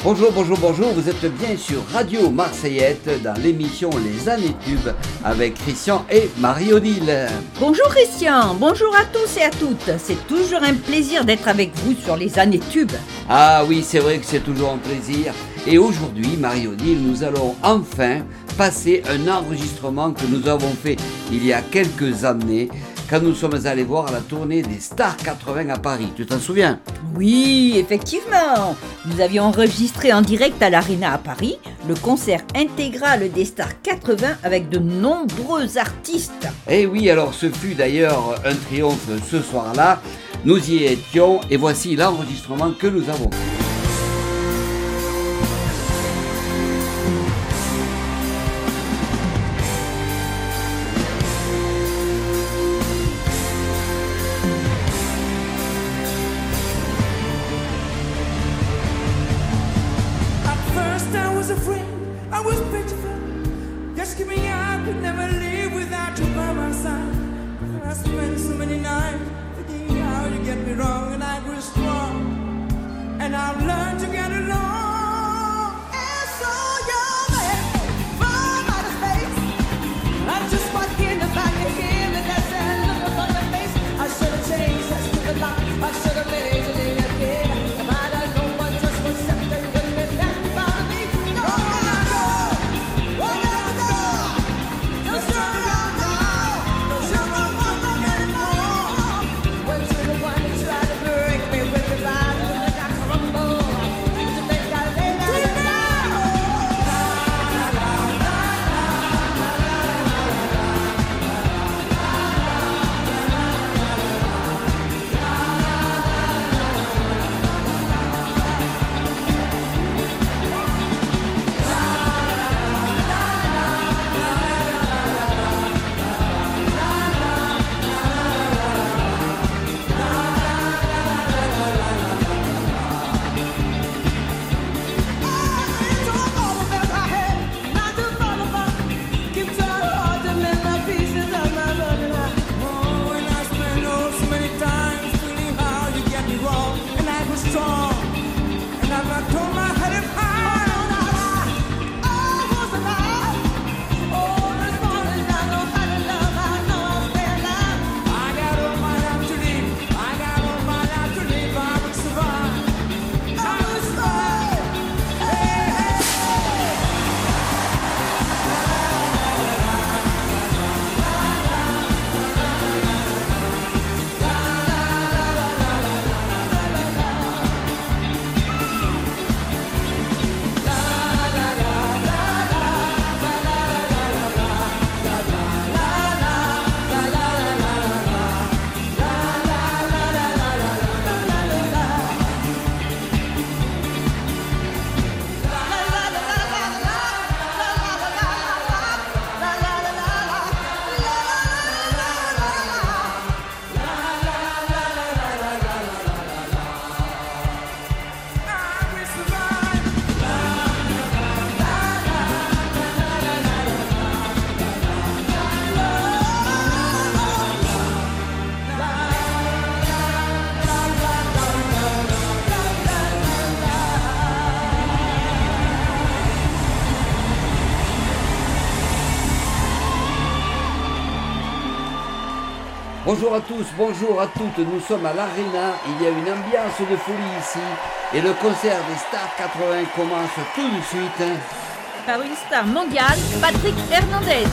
Bonjour, bonjour, bonjour, vous êtes bien sur Radio Marseillette dans l'émission Les Années Tubes avec Christian et Marie-Odile. Bonjour Christian, bonjour à tous et à toutes, c'est toujours un plaisir d'être avec vous sur Les Années Tubes. Ah oui, c'est vrai que c'est toujours un plaisir. Et aujourd'hui, Marie-Odile, nous allons enfin passer un enregistrement que nous avons fait il y a quelques années quand nous sommes allés voir la tournée des Stars 80 à Paris. Tu t'en souviens ? Oui, effectivement. Nous avions enregistré en direct à l'Arena à Paris le concert intégral des Stars 80 avec de nombreux artistes. Eh oui, alors ce fut d'ailleurs un triomphe ce soir-là. Nous y étions et voici l'enregistrement que nous avons fait. Bonjour à tous, bonjour à toutes, nous sommes à l'Arena, il y a une ambiance de folie ici et le concert des Stars 80 commence tout de suite. Par une star mondiale, Patrick Hernandez.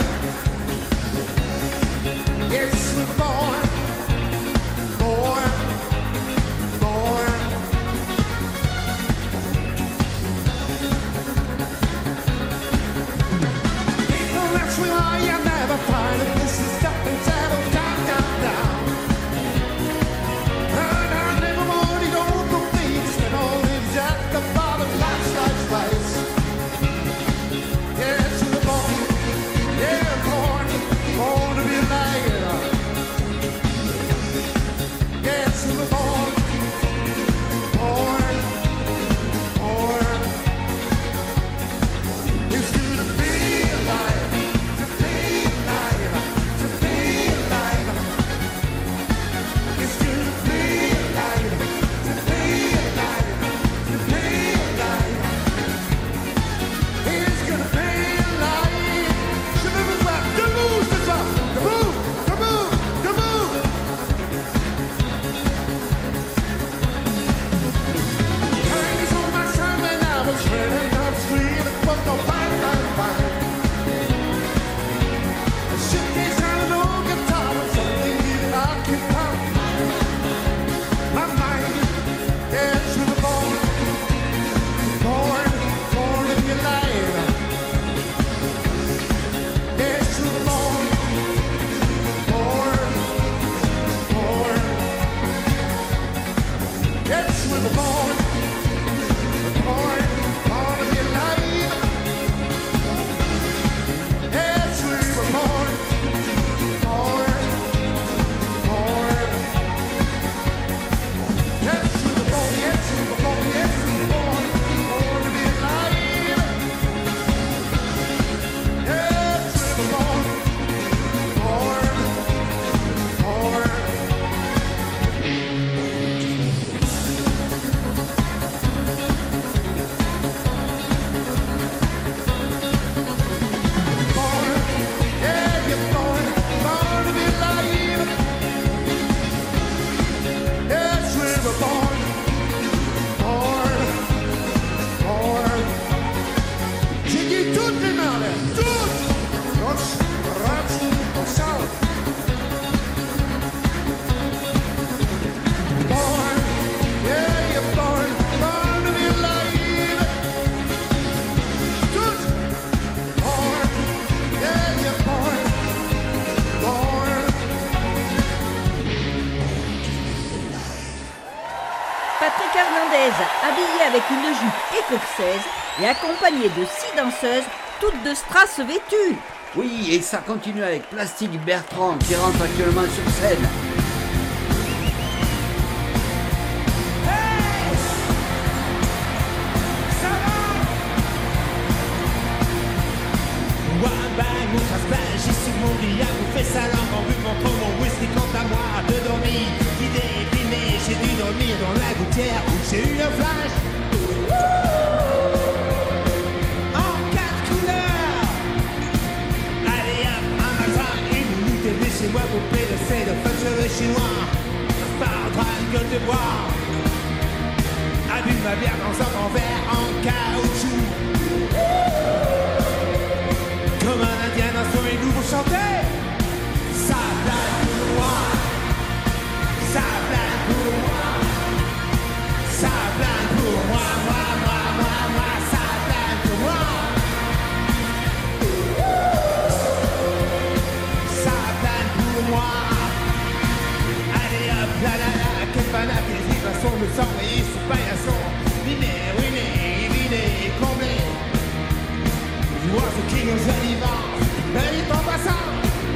Yes, we're born avec une jupe écossaise et accompagnée de 6 danseuses, toutes de strass vêtues. Oui, et ça continue avec Plastique Bertrand qui rentre actuellement sur scène. J'ai sur mon lit à bouffer sa langue en buvant trop mon whisky. Quant à moi, de dormir, d'idées épinée, j'ai dû dormir dans la gouttière où j'ai eu un flash. En 4 couleurs. Allez hop, un matin, une minute et chez moi, poupée de C de fun cheveux chinois. Je pars droit une gueule de bois. A bu ma bière dans un grand verre en caoutchouc. Comme un indien dans son égout pour chanter. Ça plane pour moi. Ça plane pour moi. Ça plane pour moi. Moi. Ça plane pour moi. Ça plane pour moi. Allez hop, la, quel fanatisme. Façon de s'envoyer sous paillasson. Ruiné, comblé. You are the king of the vivant, mais il est en passant.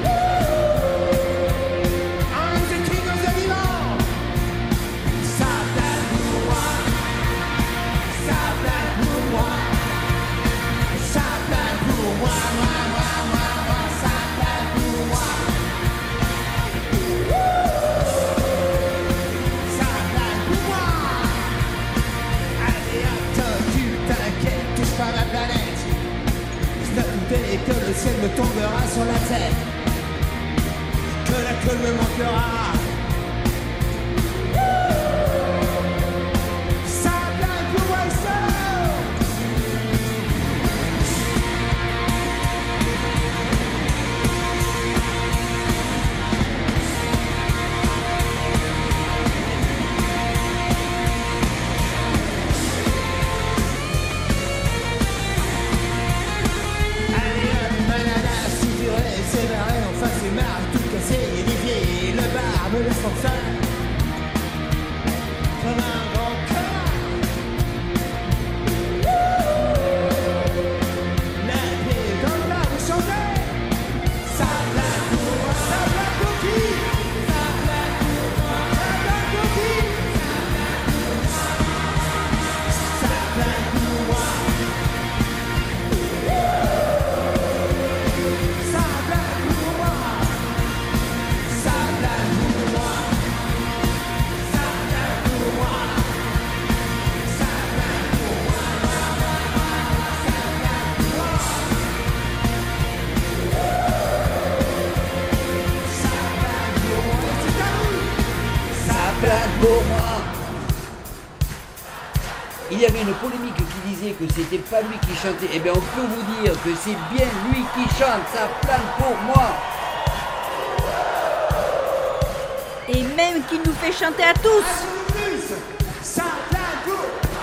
I'm the king of the vivant. Ça plane pour moi. Ça plane pour moi. Ça plane pour moi. Moi. Ça plane pour moi. Ça plane pour moi. Allez hop, tu t'inquiètes, touche pas ma planète. Et que le ciel me tombera sur la tête, que la colle me manquera. Ça plane pour moi me laisse en seul comme un grand cœur. La pied dans le bar de chanter. Ça plane pour moi. Ça plane pour qui? Ça plane pour moi. Ça plane pour qui? Ça plane pour moi. Ça plane pour moi. Ça plane pour moi. Plane pour moi. Il y avait une polémique qui disait que c'était pas lui qui chantait. Eh bien, on peut vous dire que c'est bien lui qui chante. Ça plane pour moi. Et même qui nous fait chanter à tous. Ça plane pour moi.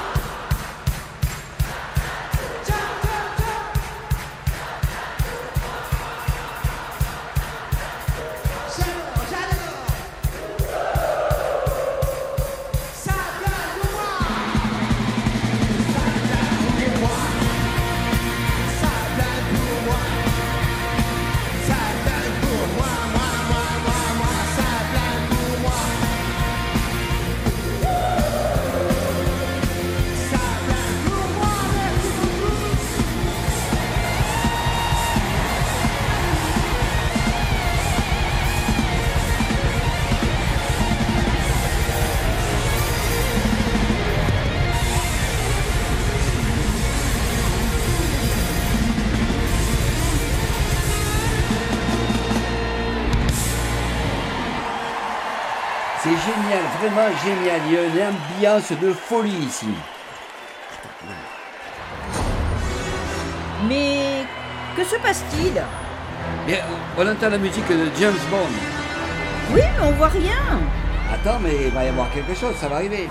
C'est génial, vraiment génial. Il y a une ambiance de folie ici. Mais que se passe-t-il? Bien, on entend la musique de James Bond. Oui, mais on voit rien. Attends, mais il va y avoir quelque chose, ça va arriver.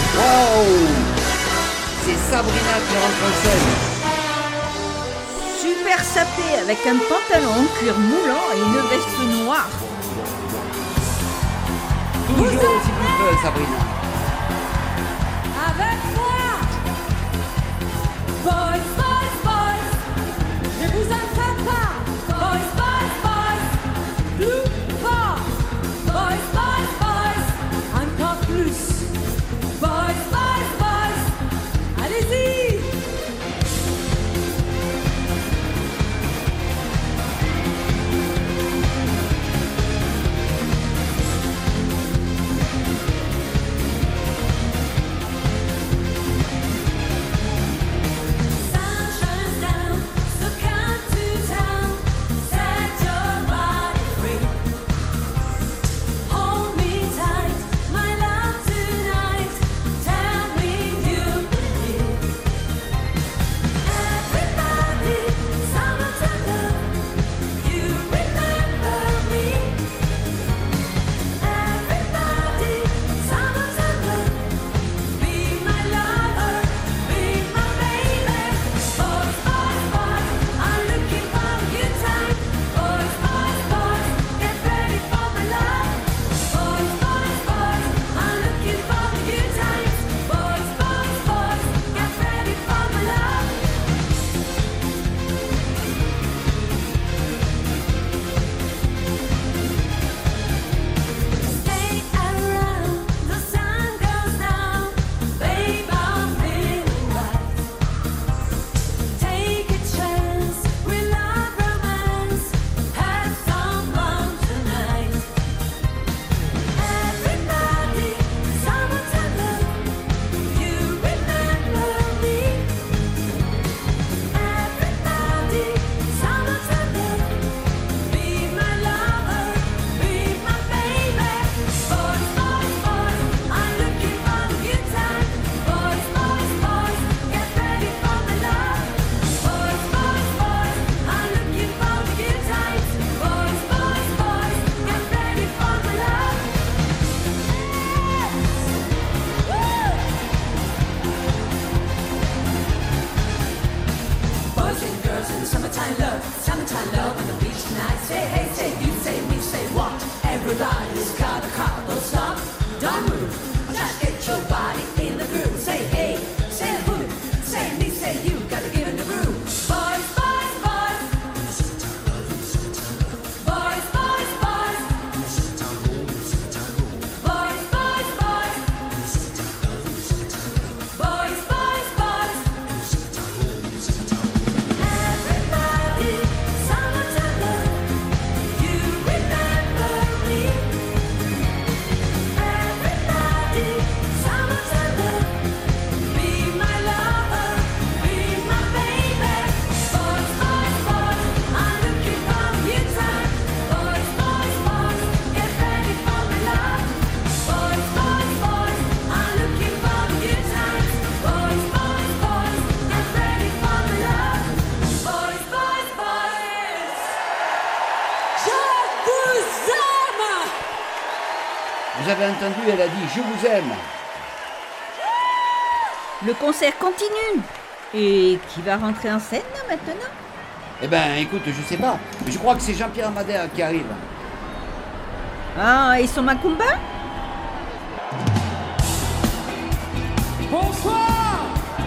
Wow! C'est Sabrina qui rentre en scène. super sapé avec un pantalon en cuir moulant et une veste noire. Toujours aussi belle, Sabrina. Avec moi, boys, boys, boys, je vous entends pas. Boys, boys, boys, plus fort. Boys, boys, boys, encore plus. Boys, boys, boys, allez-y. Summertime love on the beach tonight. Say hey, say you, say me, say what? Everybody's got a car, don't stop, don't move. Just get your body in the groove. Say hey, say who, say me, say you, gotta give it the groove. Boys, boys, boys. Boys, boys, boys. Boys, boys, boys. Boys, boys, boys. Everybody, summertime love, you remember me. Everybody, summertime love, be my lover, be my baby. Boys, boys, boys, I'm looking for you time. Boys, boys, boys, get ready for my love. Boys, boys, boys, I'm looking for you time. Boys, boys, boys, get ready for my love. Boys, boys, boys. Je vous aime. Vous avez entendu, elle a dit « Je vous aime ». Le concert continue. Et qui va rentrer en scène là, maintenant? Eh ben, écoute, je sais pas. Je crois que c'est Jean-Pierre Amadère qui arrive. Ah, et son macumba? Bonsoir.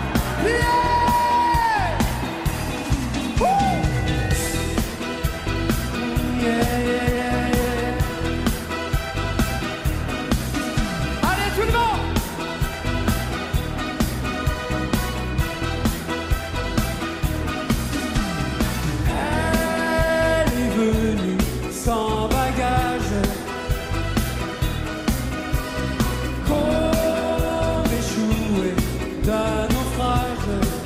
Allez tout le monde. Elle est venue sans bagage, comme échouée d'un naufrage.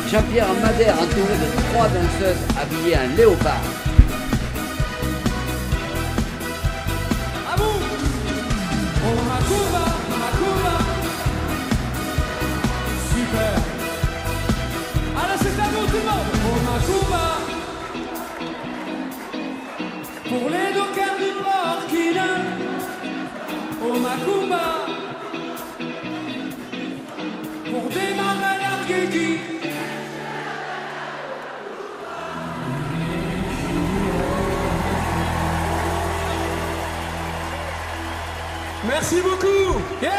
Jean-Pierre Madère entouré de 3 danseuses habillées en léopard. À vous. Oh Macumba, Macumba. Super. Alors c'est à vous tout le monde. Oh Macumba. Pour les dockers du Burkina. Oh Macumba. Pour démarrer l'Arguéki. Merci beaucoup. Yeah.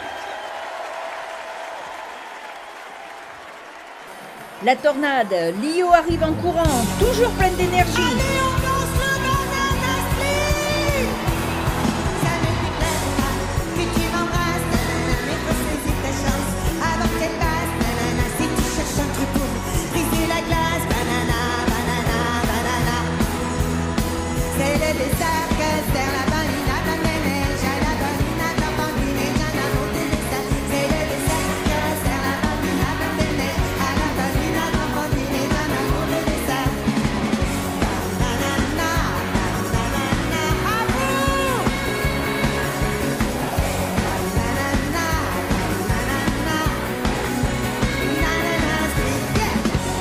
La tornade, Lio arrive en courant, toujours pleine d'énergie. Allez, on danse le banana split. Ça n'est plus clair, que tu m'embrasses, nanana, mais faut saisir ta chance avant qu'elle passe, nanana. Si tu cherches un truc pour briser la glace, banana, banana, banana. C'est le dessert que sert la banana, banana, j'ai la banana, la banana, j'ai la banana. C'est le dessert que sert la banana, banana, à la banana, la banana, j'ai l'amour de dessert. Banana, banana, à vous. Banana, banana, banana, split, yeah.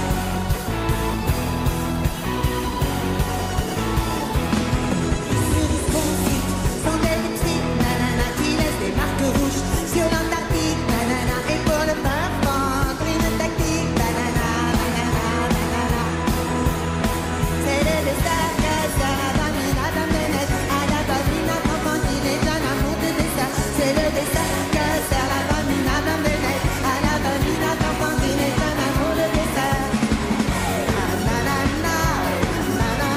Cerises confites, chandelles lipstick, nanana, qui laissent des marques rouges sur l'Antarctique, nanana. Et pour le pain fendre, une tactique, banana, banana, banana. C'est le dessert que sert la bambine, à la bambine, enfantine, d'un amour de dessert. C'est le dessert que sert la bambine, à la bambine, enfantine, d'un amour de dessert. Banana, banana,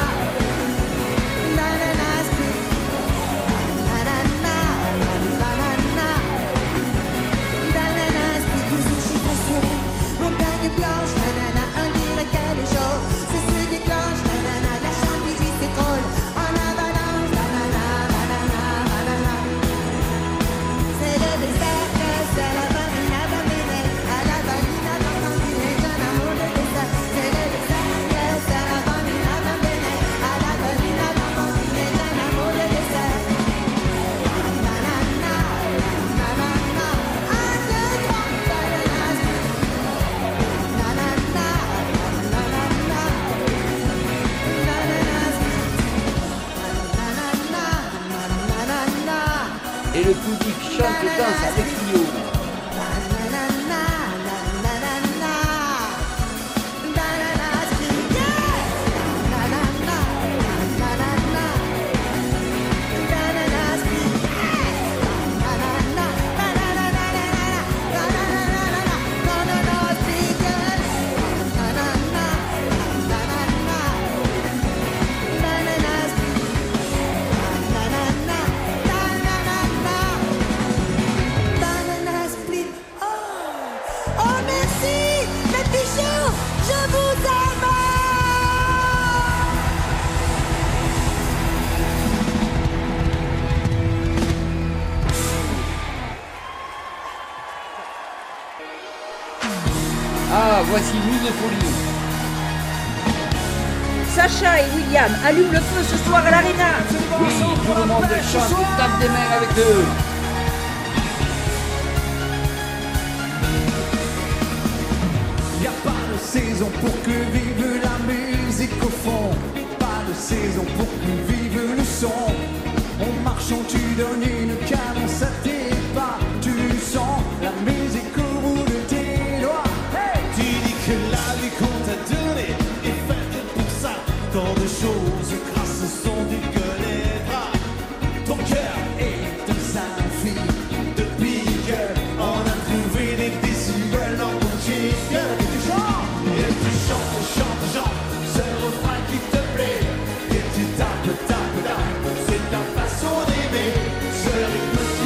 banana split. Banana, banana, banana split. Tous ces chiffres assurés, montagne blanche, banana, un dirait qu'elle est chaude. C'est ce déclenche, banana, la chantilly s'écroule en avalanche, banana, banana, banana. C'est le dessert que c'est la bambine, à la bambine, enfantine, d'un amour de dessert. C'est le dessert que c'est la bambine, à la bambine, enfantine, d'un amour de dessert. Banana, banana, un, deux, trois, banana split. Banana, banana, banana split. Banana, Et le public chante et danse avec Lio. Banana split. Oh merci, mes bijoux, je vous aime. Ah, voici Nuit de folie. Sacha et William allument le feu ce soir à l'Arena. Oui, tout le monde chante et tape des mains avec eux. Y a pas de saison pour que vive la musique au fond. Pas de saison pour que vive le son. En marchant, tu donnes une cadence à tes pas. Tu sens la musique au bout de tes doigts. Hey, tu dis que la vie qu'on t'a donnée est faite pour ça. Tant de choses grâce au son du connaîtra. Ton cœur est un symphonie de pique. On a trouvé des décibels dans ton chic. Et tu chantes, chantes, chantes ce refrain qui te plaît. Et tu tapes, tapes, tapes, c'est ta façon d'aimer. Ce rythme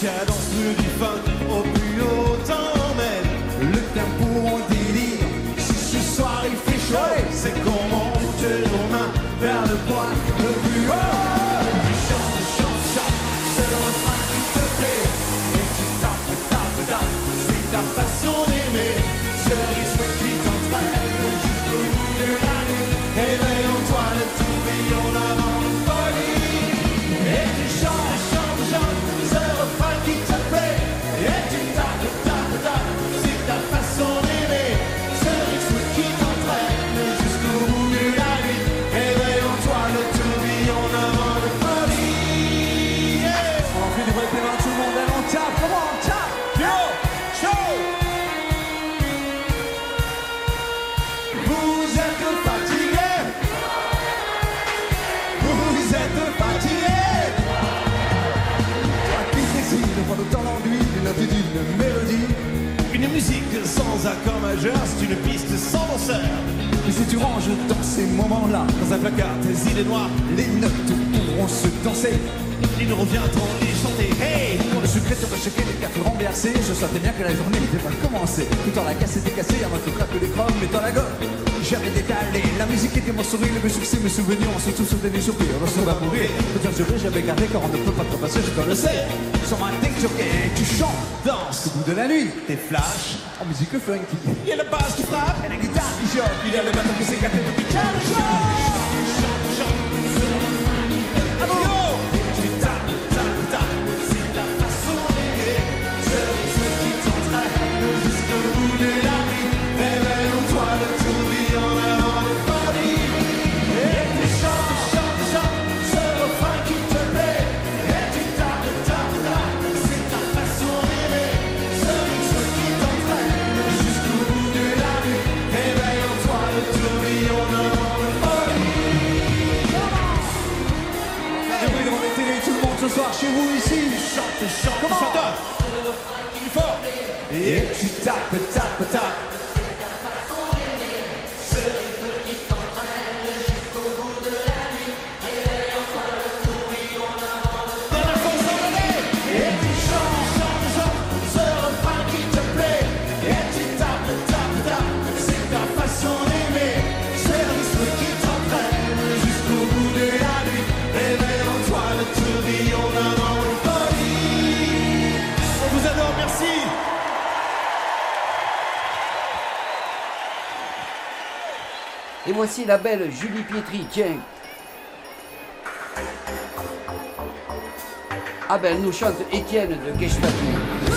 cadence du funk au plus haut t'emmène. Le tempo en délire. Si ce soir il fait chaud, c'est qu'on monte nos mains vers le point le plus haut. Tu chantes, chantes, chantes, c'est le refrain qui te plaît. Et tu tapes, tapes, tapes, c'est ta façon d'aimer. Ce rythme qui t'entraîne jusqu'au bout de la nuit. Éveille en toi le tourbillon d'avant de folie. Et tu chantes, chantes, chantes, c'est le refrain qui te plaît. Et tu tapes, tapes, tapes, c'est ta façon d'aimer. Ce rythme qui t'entraîne jusqu'au bout de la nuit. Éveille en toi le tourbillon d'avant de folie. Yeah. On fait du vrai pément tout le monde, allez on tape, comment on tape. Yo, show. Vous êtes fatigué. Vous êtes fatigué. Toi qui décides de prendre autant l'ennui d'une note et d'une mélodie. Une musique sans accord majeur, c'est une piste sans danseur. Mais si tu ranges dans ces moments-là, dans un placard tes idées noires, les notes pourront se danser. Il nous reviendront les chanter. Hey! Pour le sucré, tu vas checker les cafés renversés. Je sentais bien que la journée n'était pas commencée. Tout en la casse était cassée, avant que craque des crommes, mais dans la gomme. J'avais détalé, la musique était mon sourire, mes succès, mes souvenirs, on se tous sauté des soupirs, on se va mourir. Peut être juré, j'avais gardé car on ne peut pas te passer, je te le sais. Sur ma tête, tu chantes, danses, au bout de la nuit, tes flashs, en musique funky. Il y a la basse qui frappe, et la guitare qui choque, il y a le bateau qui s'éclate et qui chante, chante, chante. Ce soir chez vous ici, chante, chante, comment chante, il faut. Et tu tapes, tapes, tapes. Dans la force d'emmener. Et tu chantes, chantes, chantes, ce refrain qui te plaît. Et tu tapes, tapes, tapes, c'est ta façon d'aimer. C'est le rythme qui t'entraîne jusqu'au bout de la nuit. Réveille en toi le tourbillon d'avant de folie. On vous adore, merci. Et voici la belle Julie Pietri, tiens. Ah ben, elle nous chante Étienne de Guechtapou.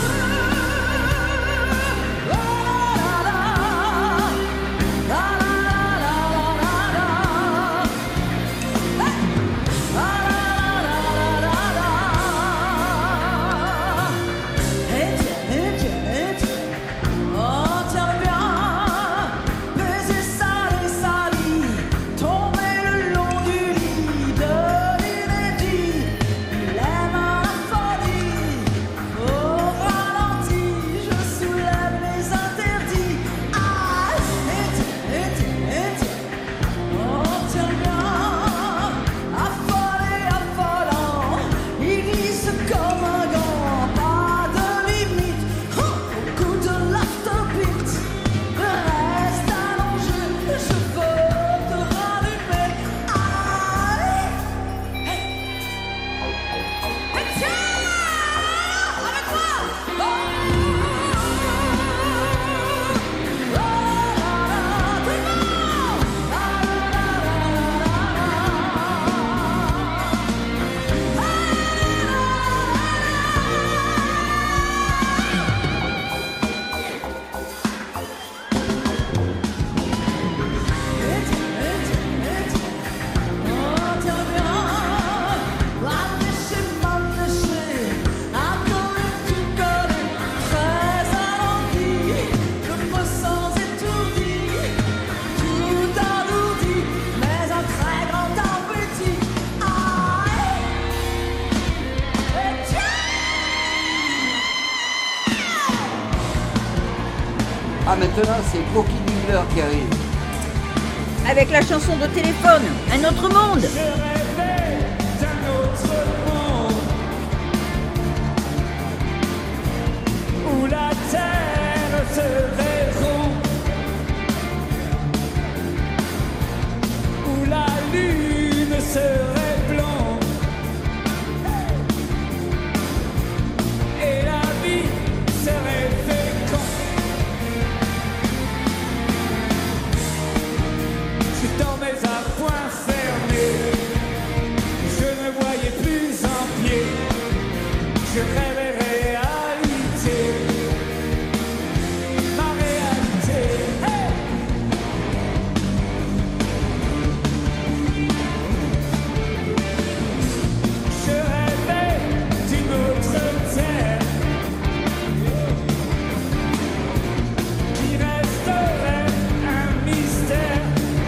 Ah, maintenant, c'est Coquille Miller qui arrive. Avec la chanson de téléphone, Un autre monde. Je rêvais d'un autre monde. où la terre serait ronde, où la lune serait blonde, et la vie serait féconde. Je dormais à point fermé, je ne voyais plus un pied, je rêvais réalité, ma réalité. Hey! Je rêvais d'une autre terre qui resterait un mystère.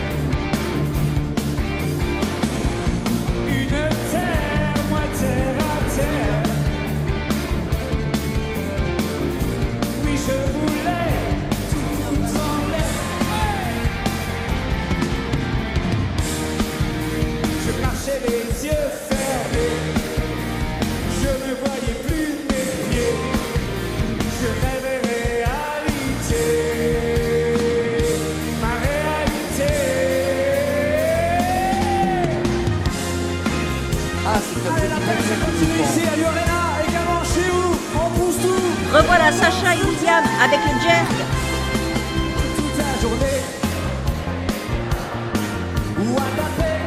Une terre, moi terre à terre. Oui, je voulais tout en l'air. Je marchais les yeux fermés, je ne voyais plus mes pieds, je rêvais réalité, ma réalité. Ah, c'est un Allez, la fête, ça continue ici à Lorena, également chez vous, on pousse tout, Revoilà Sacha et William avec le jerk. toute la journée. Ou à taper,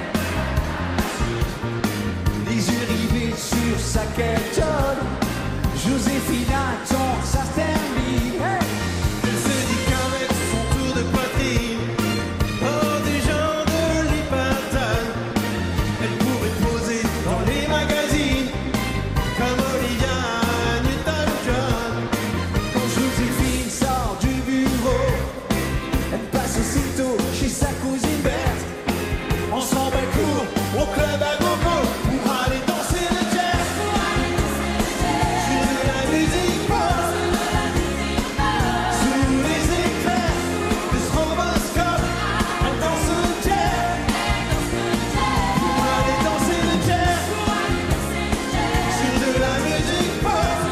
les yeux rivés sur sa quétonne. Joséphine attend sa termine. Hey! Elle se dit qu'avec son tour de poitrine, hors des gens de l'Ipatane, elle pourrait poser dans les magazines comme Olivia Newton-John. Quand Joséphine sort du bureau, elle passe aussitôt chez sa cousine Berthe. On s'en bat court au club à gogo pour aller danser le jazz. Sur de la musique pop, sous les éclairs de stroboscope, elle danse le jazz. Pour aller danser le jazz. Sur de la musique pop,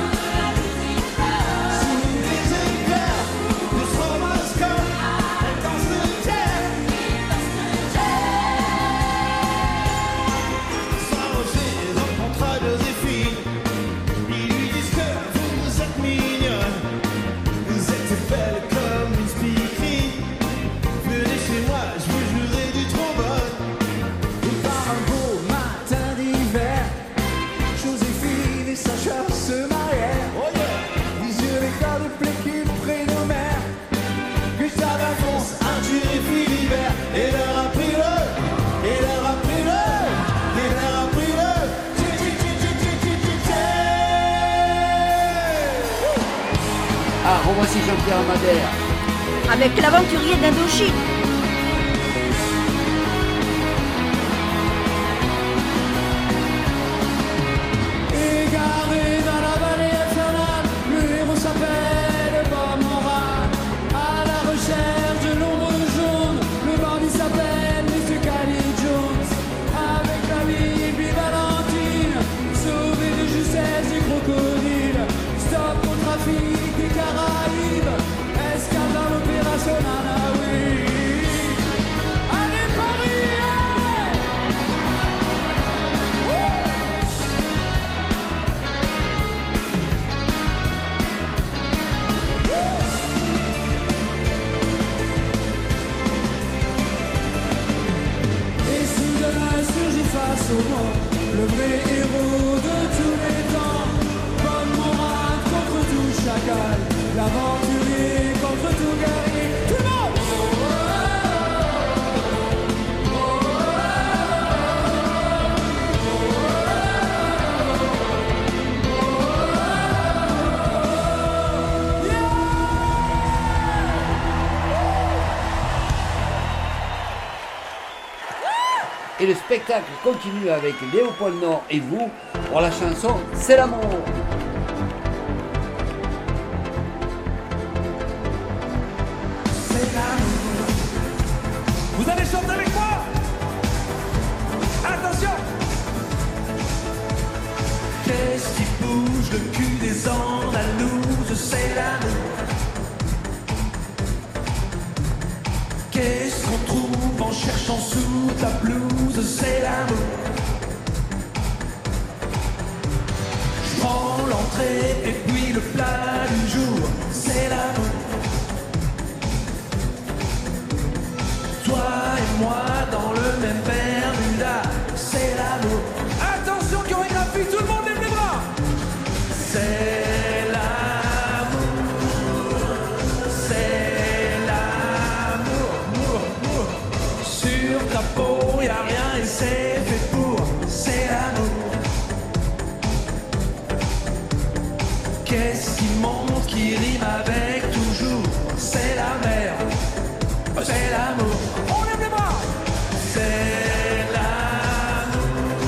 sous les éclairs de stroboscope, elle danse le jazz. S'arranger rencontra Joséphine. Ils lui disent que vous êtes mignonne, vous êtes belle comme une speakerine. Venez chez moi, je vous jouerai du trombone. Et par un beau matin d'hiver, Joséphine et Sacha se marièrent. Oh yeah! Ils eurent les gars de blé qu'ils prénommèrent Gustave, Alphonse, Arthur et Philibert. Et leur a pris le, et leur a pris le, et leur a pris le. Ah, revoici Jean-Pierre Madère. Avec l'aventurier d'Indochine. Égaré dans la vallée infernale, le héros s'appelle Bob Moran. À la recherche de l'ombre jaune, le bandit s'appelle Mr. Cali Jones. Avec la vie et puis Valentine, sauvé de justesse du crocodile. Stop au trafic des Caraïbes, escale dans l'opération Nanawi. Allez Paris, allez! Et soudain surgit face au monde le vrai héros de tous les temps. Bob Moran contre tout chacal, l'aventurier contre tout guerrier. Tout le monde! Et le spectacle continue avec Léopold Nord et vous pour la chanson C'est l'amour. C'est l'amour. Vous allez chanter avec moi? Attention! Qu'est-ce qui peut bouge le cul des Andalouses, c'est l'amour. Qu'est-ce qu'on trouve en cherchant sous ta blouse, c'est l'amour. Je prends l'entrée et puis le plat du jour, c'est l'amour. Toi et moi dans le même Bermuda, c'est l'amour. Attention chorégraphie, tout le monde lève les bras. C'est l'amour, c'est l'amour, amour, amour. Sur ta peau y'a rien et c'est fait pour, c'est l'amour. Qu'est-ce qui monte, qui rime avec toujours, c'est la mer, c'est l'amour. On lève les bras. C'est l'amour,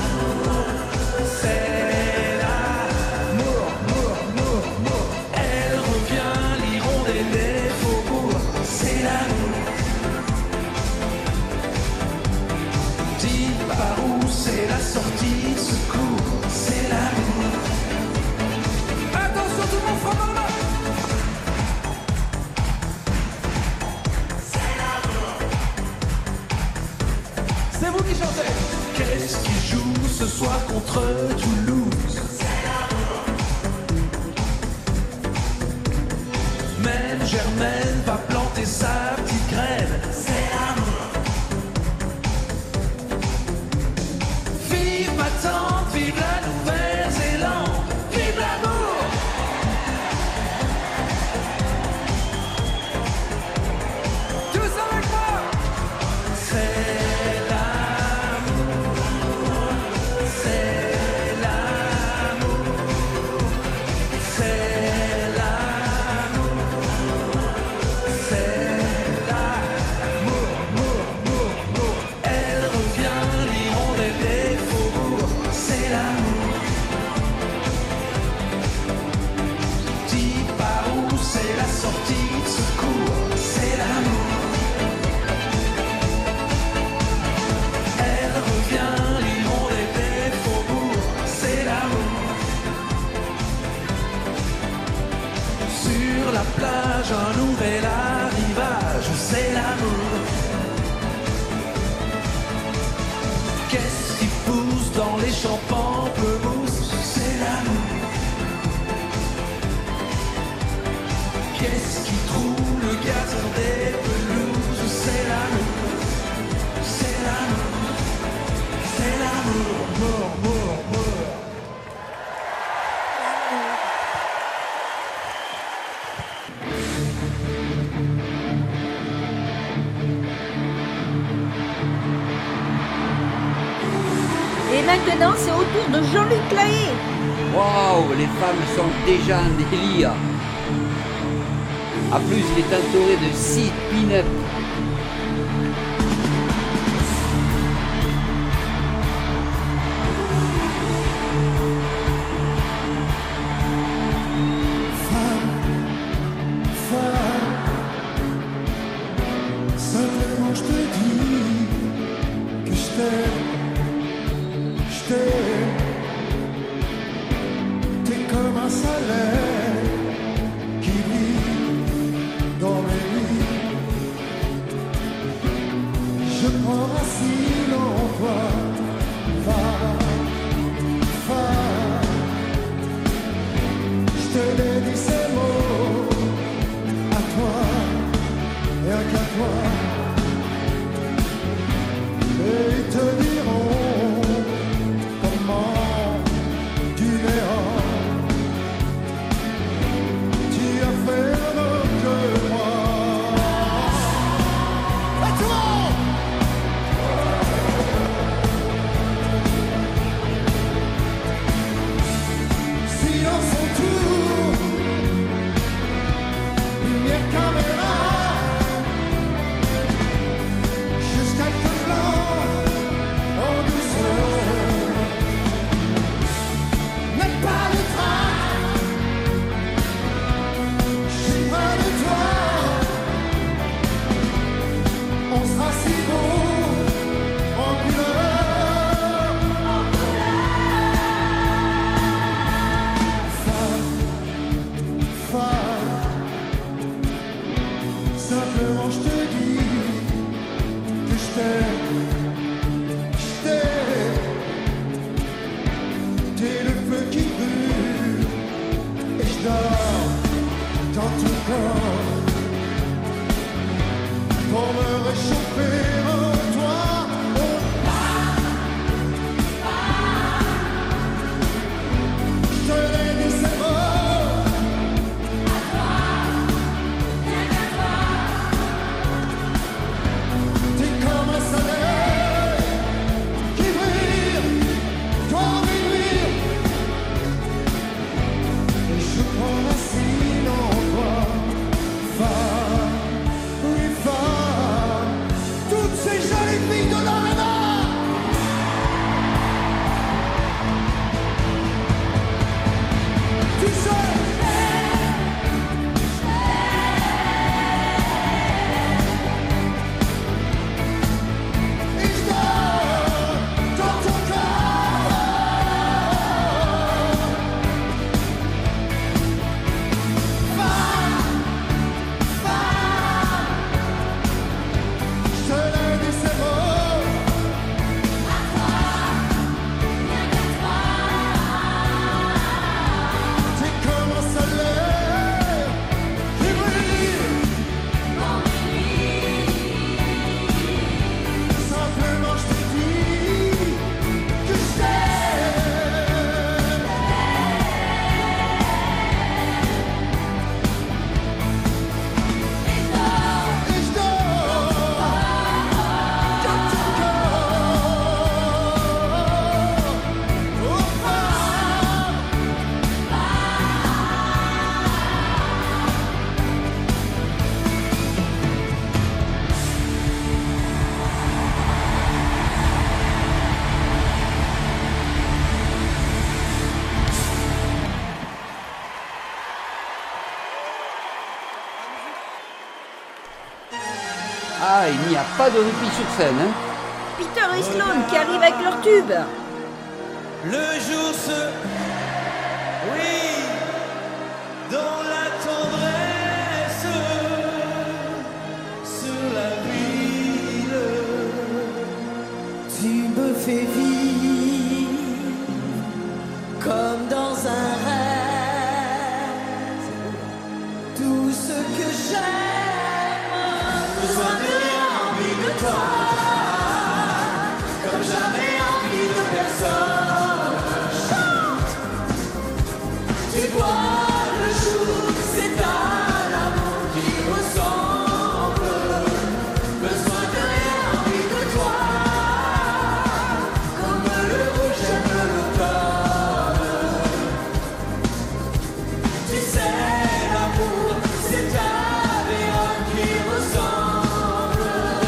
c'est l'amour, amour, amour, amour. Elle revient, l'hirondelle des faubourgs, c'est l'amour. Dis par où c'est la sortie de secours, c'est l'amour. Attention, tout le monde frappe dans la main. C'est vous qui chantez. Qu'est-ce qui joue ce soir contre Toulouse? Même Germaine va planter sa petite graine. C'est l'amour. Vive ma tante, vive la Nouvelle-Zélande, vive l'amour. Tous avec moi. C'est l'amour, c'est l'amour, c'est l'amour, c'est l'amour, amour, amour, amour. Elle revient, l'hirondelle des faubourgs, c'est l'amour. Dis par où c'est la sortie de secours, c'est l'amour. Elle revient, l'hirondelle des faubourgs, c'est l'amour. Sur la plage, un nouvel arrivage, c'est l'amour. Qu'est-ce qui pousse dans les champs pamplemousses, c'est l'amour. Qu'est-ce qui trouve le gazon des pelouses, c'est l'amour. C'est l'amour, c'est l'amour, amour, amour, amour. Et maintenant, c'est au tour de Jean-Luc Lahaye. Waouh, les femmes sont déjà en délire. A plus, il est entouré de 6 pin-up. Seulement je te dis que je t'aime, t'es comme un soleil qui brille dans mes nuits. Je prends racine en toi, va, je te dédie ces mots à toi, rien qu'à toi. Et ils te diront comment tu verras. Tu as fait le même que moi. Et tout le monde! Silence autour, lumière caméra. jolies filles de l'Arena. Tu sais, il dort dans ton corps. Femme, femme, je l'ai dit ces mots. C'est comme un soleil qui brille. Simplement je te dis que je t'aime. Et je dors dans ton corps. Oh femme, Ah, il n'y a pas de répit sur scène, hein. Peter et Sloan qui arrivent avec leur tube. le jour se... Oui, dans la tendresse sur la ville, tu me fais vivre comme dans un rêve. Tout ce que j'aime, besoin de rien, envie de toi, comme jamais envie de personne. Chante, tu vois le jour, c'est à l'amour qui ressemble. Besoin de rien, envie de toi, comme le rouge aime l'automne. Tu sais, l'amour, c'est à Vérone qui ressemble.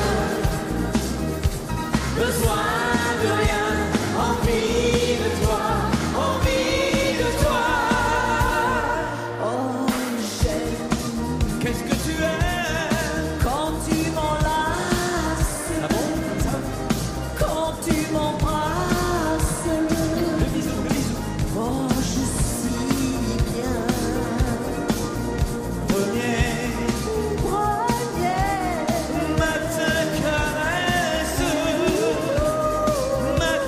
Besoin de rien, envie de toi, envie de toi. Oh, j'aime. Qu'est-ce que tu aimes quand tu m'enlaces? Ah bon, comme ça? Quand tu m'embrasses. Le bisou, le bisou. Oh, je suis bien. Premier matin caresse, matin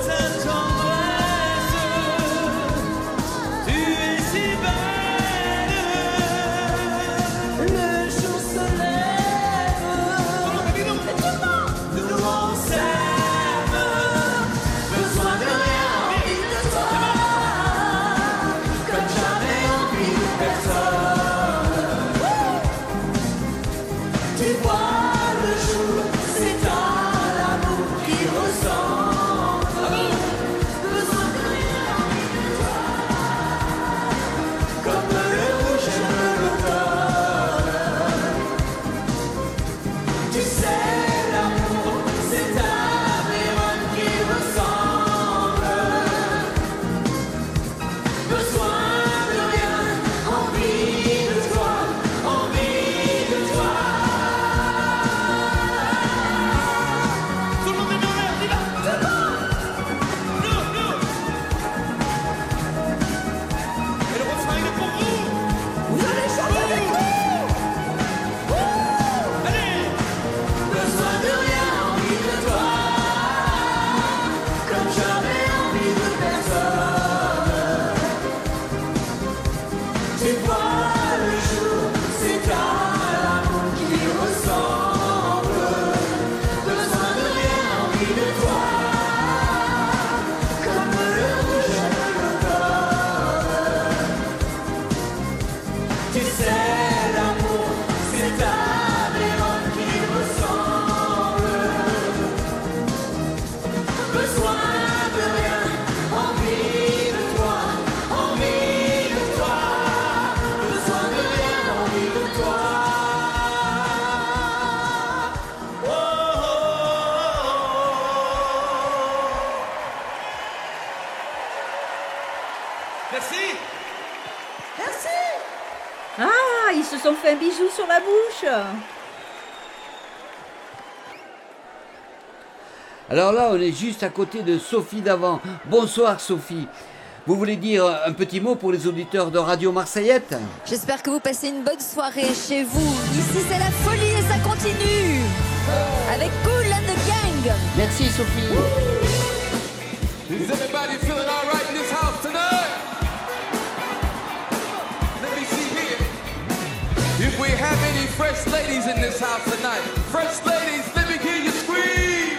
ils se sont fait un bisou sur la bouche. Alors là, on est juste à côté de Sophie Davant. Bonsoir Sophie. Vous voulez dire un petit mot pour les auditeurs de Radio Marseillette? J'espère que vous passez une bonne soirée chez vous. Ici, c'est la folie et ça continue. Avec Cool and the Gang. Merci Sophie. Is everybody feeling all right in this house tonight? Let me see here. If we have any fresh ladies in this house tonight, fresh ladies, let me hear you scream.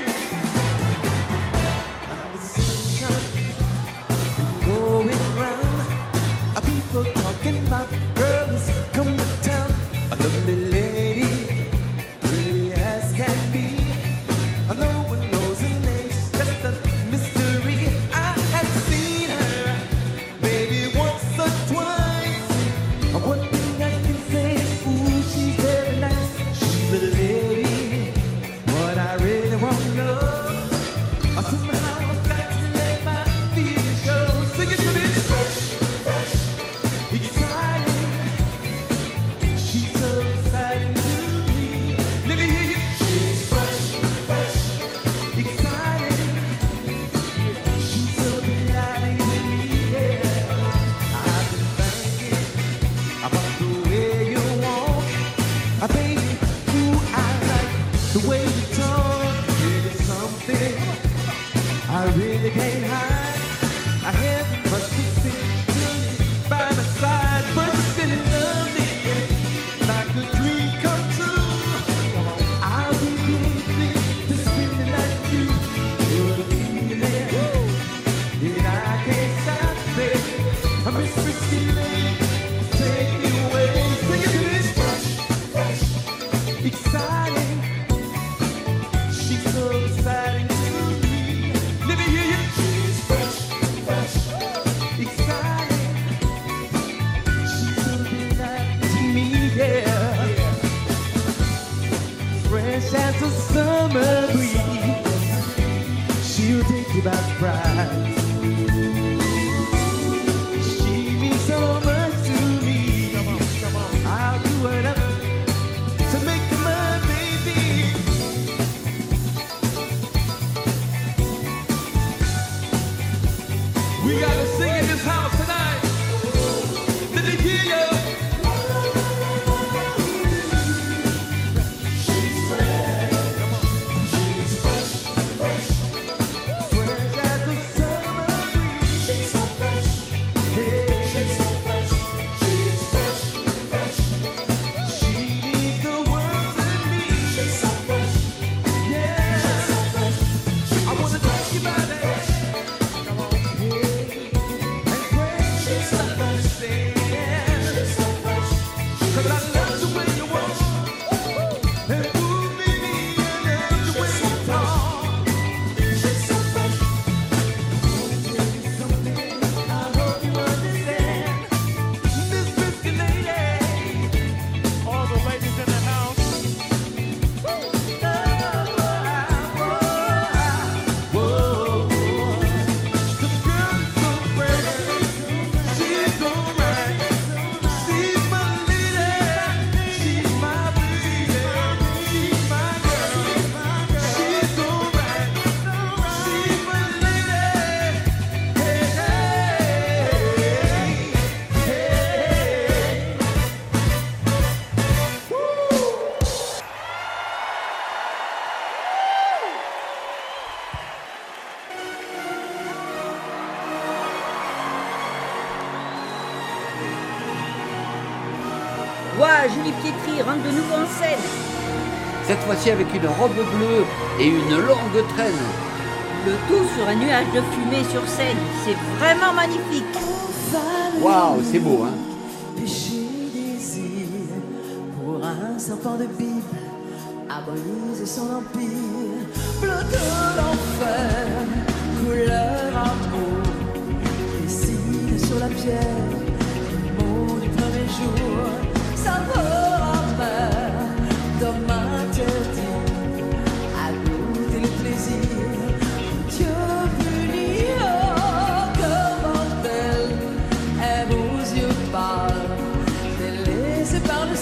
Going round, people talking about girls come to town. A lovely lady, pretty as can be. No one knows her name, just a mystery. I have seen her, maybe once or twice. One thing I can say, ooh, she's very nice. She's a lady, what I really want to know. Somehow I've got to let my feelings show. Sing it to me. Exciting. She's so exciting to me. Let me hear you. She's fresh. Exciting. She's so delighting to me, yeah. I've been thinking about the way you walk. Baby, ooh, I like the way you talk. It is something I really can't hide. I have must be sitting by my side, but you still love me like a dream come true. I'll be grateful to spend the night with you. You're the feeling that I can't stop, baby. I miss Christy Lane, take me away. Sing it to this fresh, exciting. She's so exciting to me. Let me hear you. She's fresh, exciting. She's so delighting to me, yeah. Fresh as a summer breeze. She'll take you by surprise. She means so much to me. I'll do whatever to make you my baby. We gotta sing in this house tonight. Let me hear you. Fresh as the summer breeze. She's so fresh. Yeah. She's so fresh. She's fresh. She means the world to me. She's so fresh. Yeah. She's so fresh. I wanna talk you about it. Come on, yeah. And fresh. She's so fresh. Yeah. She's so fresh. 'Cause I love the way you walk. And ooh, baby, I love the way you talk. She's so fresh. Something I hope you understand. This risky lady. All the ladies in the house. Whoa, the girl is so fresh. She's so right. She's my lady. She's my baby. She's my girl. She's so right. She's my lady. Hey, hey, hey. Ouah, Julie Pietri rentre de nouveau en scène. Cette fois-ci avec une robe bleue et une longue traîne. Le tout sur un nuage de fumée sur scène. C'est vraiment magnifique. Waouh, c'est beau, hein? Péché désir pour un serpent de Bible à briser son empire. Bleu de l'enfer, couleur amour, dessine sur la pierre le mot du premier jour. Saveur amer, d'homme interdit, à goûter le plaisir. Dieu punit, oh, comment elle aime aux yeux pâles, délaissée par le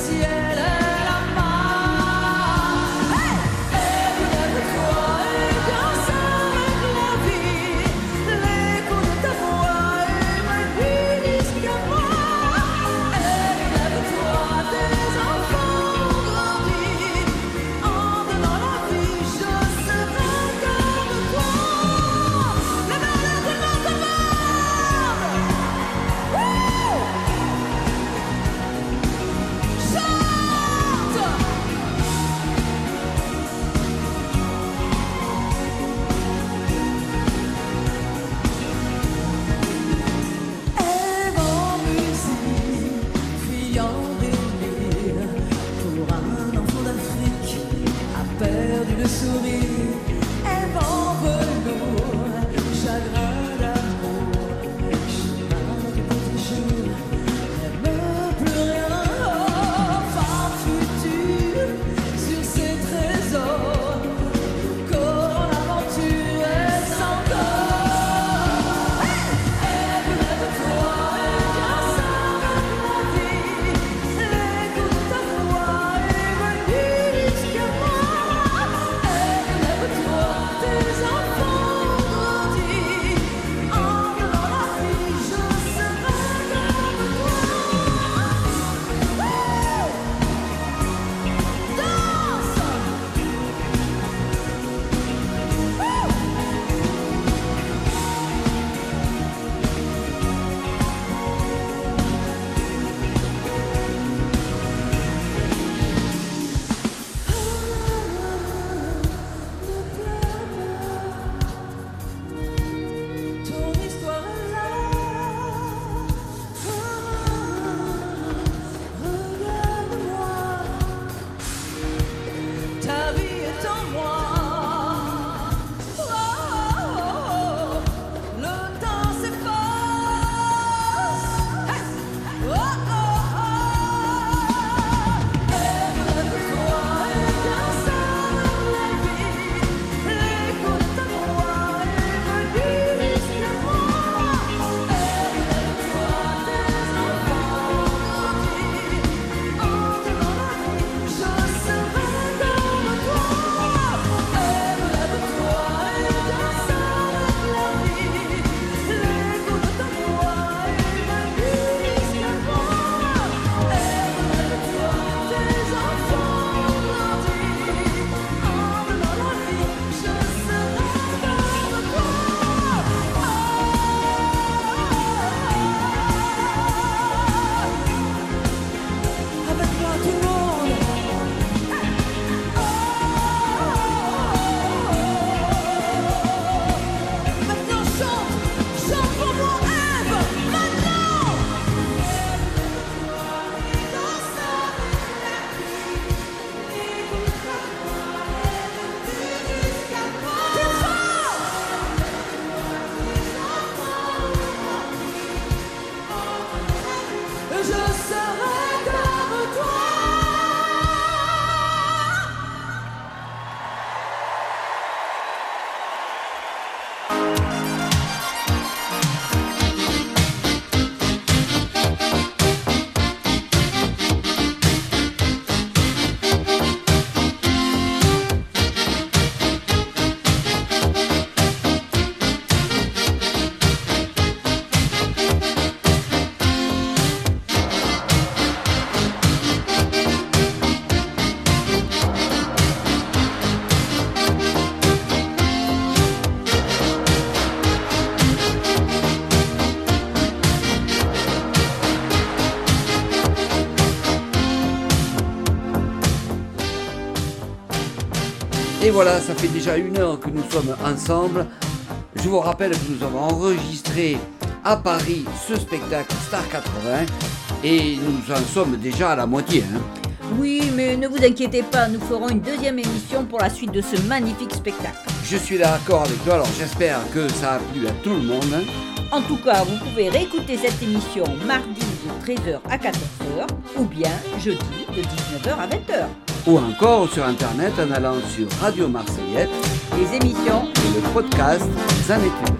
Et voilà, ça fait déjà 1 heure que nous sommes ensemble. Je vous rappelle que nous avons enregistré à Paris ce spectacle Star 80 et nous en sommes déjà à la moitié. Oui, mais ne vous inquiétez pas, nous ferons une deuxième émission pour la suite de ce magnifique spectacle. Je suis d'accord avec toi, alors j'espère que ça a plu à tout le monde. En tout cas, vous pouvez réécouter cette émission mardi de 13h à 14h ou bien jeudi de 19h à 20h. Ou encore sur internet en allant sur Radio Marseillette Les émissions. et le podcast Zanétude.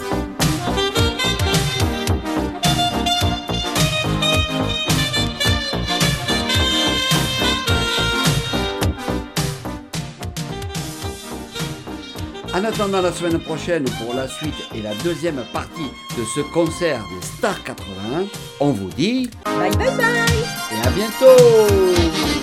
En attendant la semaine prochaine pour la suite et la deuxième partie de ce concert des Star 80, on vous dit Bye bye bye. et à bientôt.